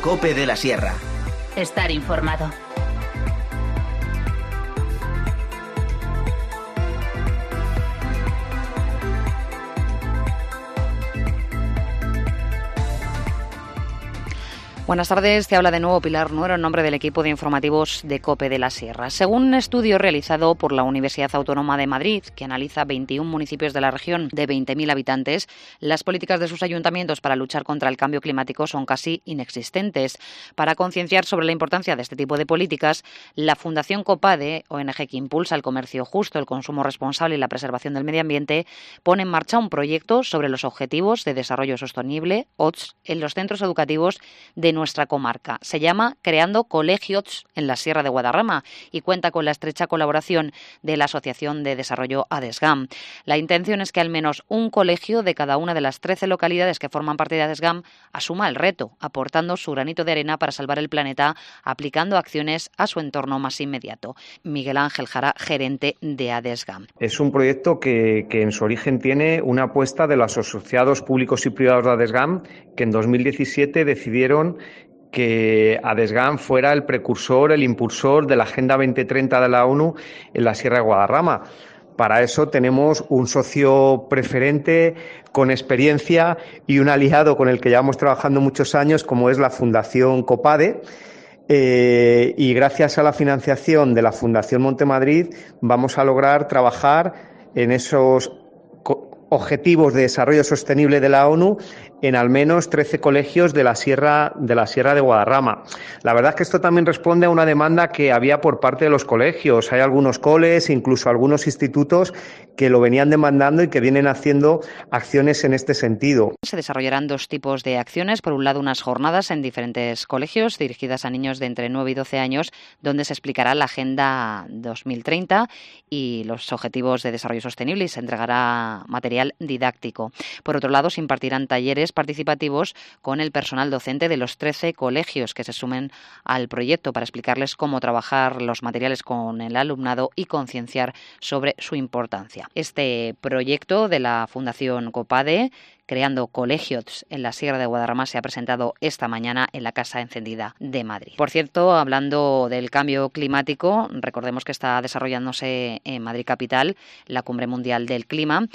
COPE de la Sierra. Estar informado. Buenas tardes, te habla de nuevo Pilar Nuero en nombre del equipo de informativos de COPE de la Sierra. Según un estudio realizado por la Universidad Autónoma de Madrid, que analiza 21 municipios de la región de 20.000 habitantes, las políticas de sus ayuntamientos para luchar contra el cambio climático son casi inexistentes. Para concienciar sobre la importancia de este tipo de políticas, la Fundación COPADE, ONG que impulsa el comercio justo, el consumo responsable y la preservación del medio ambiente, pone en marcha un proyecto sobre los Objetivos de Desarrollo Sostenible, ODS, en los centros educativos de nuestra comarca. Se llama Creando Colegios en la Sierra de Guadarrama y cuenta con la estrecha colaboración de la Asociación de Desarrollo ADESGAM. La intención es que al menos un colegio de cada una de las 13 localidades que forman parte de ADESGAM asuma el reto, aportando su granito de arena para salvar el planeta, aplicando acciones a su entorno más inmediato. Miguel Ángel Jara, gerente de ADESGAM. Es un proyecto que en su origen tiene una apuesta de los asociados públicos y privados de ADESGAM, que en 2017 decidieron que ADESGAM fuera el precursor, el impulsor de la Agenda 2030 de la ONU en la Sierra de Guadarrama. Para eso tenemos un socio preferente con experiencia y un aliado con el que llevamos trabajando muchos años, como es la Fundación COPADE. Y gracias a la financiación de la Fundación Montemadrid vamos a lograr trabajar en esos Objetivos de Desarrollo Sostenible de la ONU en al menos 13 colegios de la Sierra de Guadarrama. La verdad es que esto también responde a una demanda que había por parte de los colegios. Hay algunos coles, incluso algunos institutos, que lo venían demandando y que vienen haciendo acciones en este sentido. Se desarrollarán dos tipos de acciones. Por un lado, unas jornadas en diferentes colegios dirigidas a niños de entre 9 y 12 años, donde se explicará la Agenda 2030 y los Objetivos de Desarrollo Sostenible y se entregará material didáctico. Por otro lado, se impartirán talleres participativos con el personal docente de los 13 colegios que se sumen al proyecto para explicarles cómo trabajar los materiales con el alumnado y concienciar sobre su importancia. Este proyecto de la Fundación COPADE, Creando Colegios en la Sierra de Guadarrama, se ha presentado esta mañana en la Casa Encendida de Madrid. Por cierto, hablando del cambio climático, recordemos que está desarrollándose en Madrid capital la Cumbre Mundial del Clima,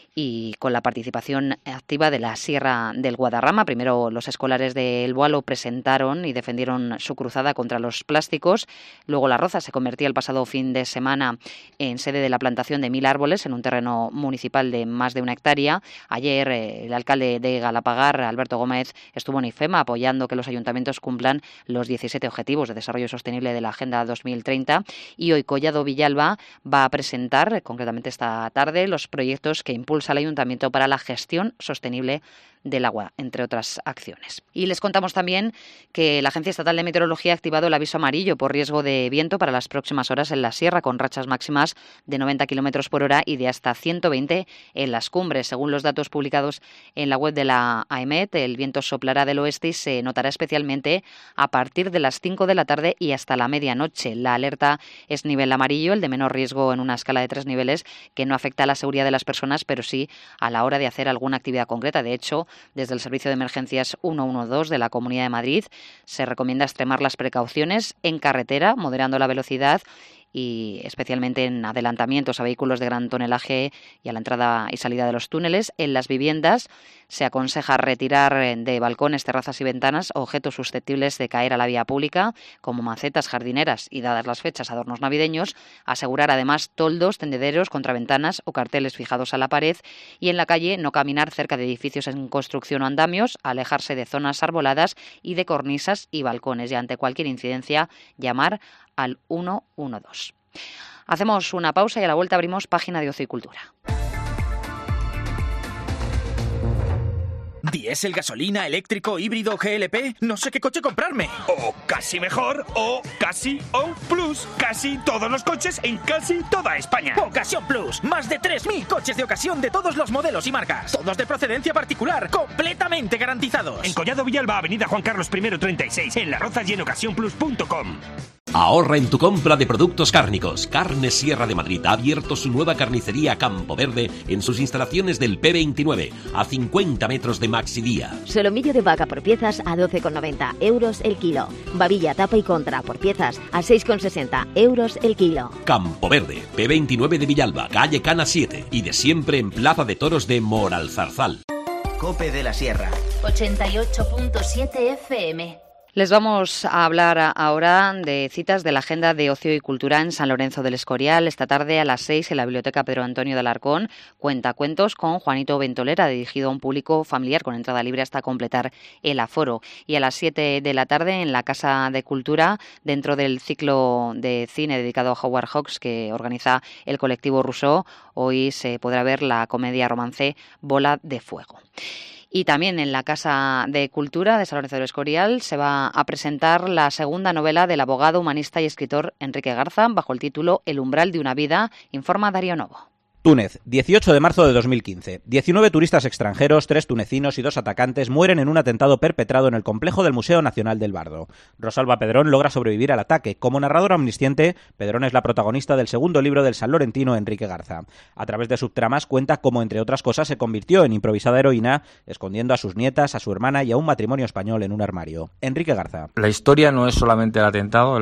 y con la participación activa de la Sierra del Guadarrama. Primero los escolares de El Boalo presentaron y defendieron su cruzada contra los plásticos. Luego La Roza se convertía el pasado fin de semana en sede de la plantación de 1.000 árboles en un terreno municipal de más de 1 hectárea. Ayer el alcalde de Galapagar, Alberto Gómez, estuvo en IFEMA apoyando que los ayuntamientos cumplan los 17 Objetivos de Desarrollo Sostenible de la Agenda 2030. Y hoy Collado Villalba va a presentar, concretamente esta tarde, los proyectos que impulsan al Ayuntamiento para la gestión sostenible del agua, entre otras acciones. Y les contamos también que la Agencia Estatal de Meteorología ha activado el aviso amarillo por riesgo de viento para las próximas horas en la sierra, con rachas máximas de 90 km por hora y de hasta 120 en las cumbres. Según los datos publicados en la web de la AEMET, el viento soplará del oeste y se notará especialmente a partir de las 5 de la tarde y hasta la medianoche. La alerta es nivel amarillo, el de menor riesgo en una escala de 3 niveles, que no afecta a la seguridad de las personas, pero sí a la hora de hacer alguna actividad concreta. De hecho, desde el Servicio de Emergencias 112 de la Comunidad de Madrid se recomienda extremar las precauciones en carretera, moderando la velocidad y especialmente en adelantamientos a vehículos de gran tonelaje y a la entrada y salida de los túneles. En las viviendas se aconseja retirar de balcones, terrazas y ventanas objetos susceptibles de caer a la vía pública, como macetas, jardineras y, dadas las fechas, adornos navideños. Asegurar además toldos, tendederos, contraventanas o carteles fijados a la pared. Y en la calle no caminar cerca de edificios en construcción o andamios, alejarse de zonas arboladas y de cornisas y balcones. Y ante cualquier incidencia, llamar al 112. Hacemos una pausa y a la vuelta abrimos página de Ocio y Cultura. ¿Diésel, gasolina, eléctrico, híbrido, GLP? No sé qué coche comprarme. O casi mejor, o casi, o plus. Casi todos los coches en casi toda España. Ocasión Plus. Más de 3.000 coches de ocasión de todos los modelos y marcas. Todos de procedencia particular, completamente garantizados. En Collado Villalba, avenida Juan Carlos I 36, en Las Rozas y en ocasiónplus.com. Ahorra en tu compra de productos cárnicos. Carnes Sierra de Madrid ha abierto su nueva carnicería Campo Verde en sus instalaciones del P29, a 50 metros de Maxidía. Solomillo de vaca por piezas a 12,90 euros el kilo. Babilla, tapa y contra por piezas a 6,60 euros el kilo. Campo Verde, P29 de Villalba, calle Cana 7 y de siempre en Plaza de Toros de Moralzarzal. COPE de la Sierra. 88.7 FM. Les vamos a hablar ahora de citas de la Agenda de Ocio y Cultura en San Lorenzo del Escorial. Esta tarde a las 6 en la Biblioteca Pedro Antonio de Alarcón, cuentacuentos con Juanito Ventolera, dirigido a un público familiar con entrada libre hasta completar el aforo. Y a las 7 de la tarde en la Casa de Cultura, dentro del ciclo de cine dedicado a Howard Hawks que organiza el colectivo Rousseau, hoy se podrá ver la comedia romance Bola de Fuego. Y también en la Casa de Cultura de San Lorenzo del Escorial se va a presentar la segunda novela del abogado, humanista y escritor Enrique Garza, bajo el título El umbral de una vida, informa Darío Novo. Túnez, 18 de marzo de 2015. 19 turistas extranjeros, 3 tunecinos y 2 atacantes mueren en un atentado perpetrado en el complejo del Museo Nacional del Bardo. Rosalba Pedrón logra sobrevivir al ataque. Como narradora omnisciente, Pedrón es la protagonista del segundo libro del sanlorentino Enrique Garza. A través de subtramas cuenta cómo, entre otras cosas, se convirtió en improvisada heroína, escondiendo a sus nietas, a su hermana y a un matrimonio español en un armario. Enrique Garza. La historia no es solamente el atentado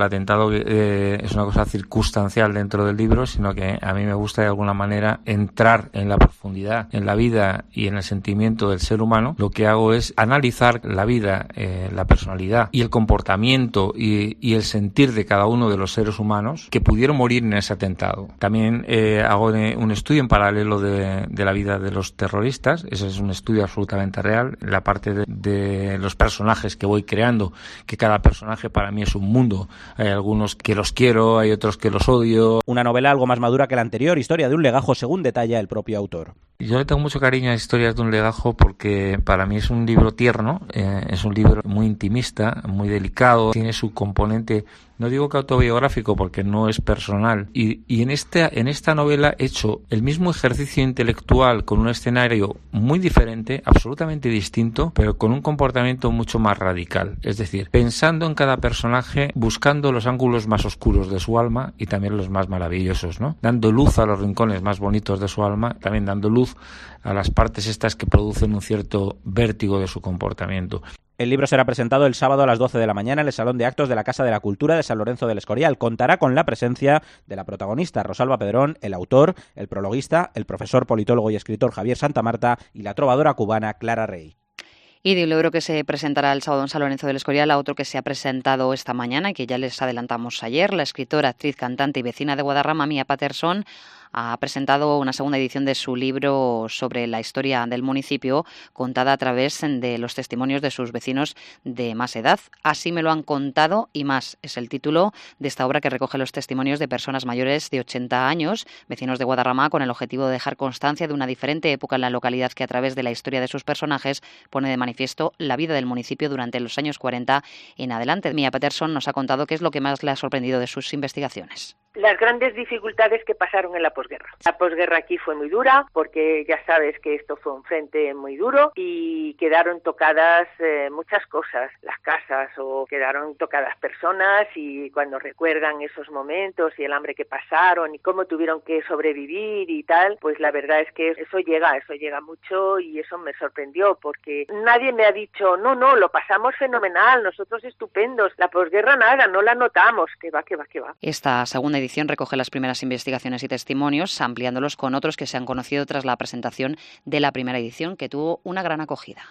es una cosa circunstancial dentro del libro, sino que a mí me gusta de alguna manera entrar en la profundidad, en la vida y en el sentimiento del ser humano. Lo que hago es analizar la vida, la personalidad y el comportamiento y el sentir de cada uno de los seres humanos que pudieron morir en ese atentado. También hago un estudio en paralelo de la vida de los terroristas. Ese es un estudio absolutamente real. La parte de los personajes que voy creando, que cada personaje para mí es un mundo. Hay algunos que los quiero, hay otros que los odio. Una novela algo más madura que la anterior, historia de un legajo según detalla el propio autor. Yo le tengo mucho cariño a Historias de un legajo porque para mí es un libro tierno, es un libro muy intimista, muy delicado, tiene su componente, no digo que autobiográfico porque no es personal, y en esta novela he hecho el mismo ejercicio intelectual con un escenario muy diferente, absolutamente distinto, pero con un comportamiento mucho más radical, es decir, pensando en cada personaje, buscando los ángulos más oscuros de su alma y también los más maravillosos, ¿no? Dando luz a los rincones más bonitos de su alma, también dando luz a las partes estas que producen un cierto vértigo de su comportamiento. El libro será presentado el sábado a las 12 de la mañana en el Salón de Actos de la Casa de la Cultura de San Lorenzo del Escorial. Contará con la presencia de la protagonista Rosalba Pedrón, el autor, el prologuista, el profesor politólogo y escritor Javier Santamarta y la trovadora cubana Clara Rey. Y de un libro que se presentará el sábado en San Lorenzo del Escorial a otro que se ha presentado esta mañana y que ya les adelantamos ayer, la escritora, actriz, cantante y vecina de Guadarrama, Mía Patterson, ha presentado una segunda edición de su libro sobre la historia del municipio, contada a través de los testimonios de sus vecinos de más edad. Así me lo han contado y más es el título de esta obra que recoge los testimonios de personas mayores de 80 años, vecinos de Guadarrama, con el objetivo de dejar constancia de una diferente época en la localidad que a través de la historia de sus personajes pone de manifiesto la vida del municipio durante los años 40 en adelante. Mía Patterson nos ha contado qué es lo que más le ha sorprendido de sus investigaciones. Las grandes dificultades que pasaron en la posguerra. La posguerra aquí fue muy dura porque ya sabes que esto fue un frente muy duro y quedaron tocadas muchas cosas, las casas, o quedaron tocadas personas, y cuando recuerdan esos momentos y el hambre que pasaron y cómo tuvieron que sobrevivir y tal, pues la verdad es que eso llega mucho, y eso me sorprendió porque nadie me ha dicho no, lo pasamos fenomenal, nosotros estupendos, la posguerra nada, no la notamos, que va. Esta segunda edición recoge las primeras investigaciones y testimonios, ampliándolos con otros que se han conocido tras la presentación de la primera edición, que tuvo una gran acogida.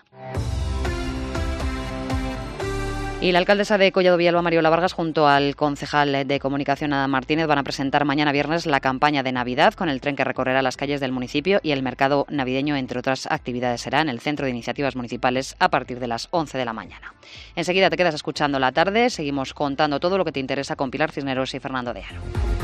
Y la alcaldesa de Collado Villalba, Mariola Vargas, junto al concejal de Comunicación, Adam Martínez, van a presentar mañana viernes la campaña de Navidad con el tren que recorrerá las calles del municipio y el mercado navideño, entre otras actividades. Será en el Centro de Iniciativas Municipales a partir de las 11 de la mañana. Enseguida te quedas escuchando La Tarde. Seguimos contando todo lo que te interesa con Pilar Cisneros y Fernando de Aro.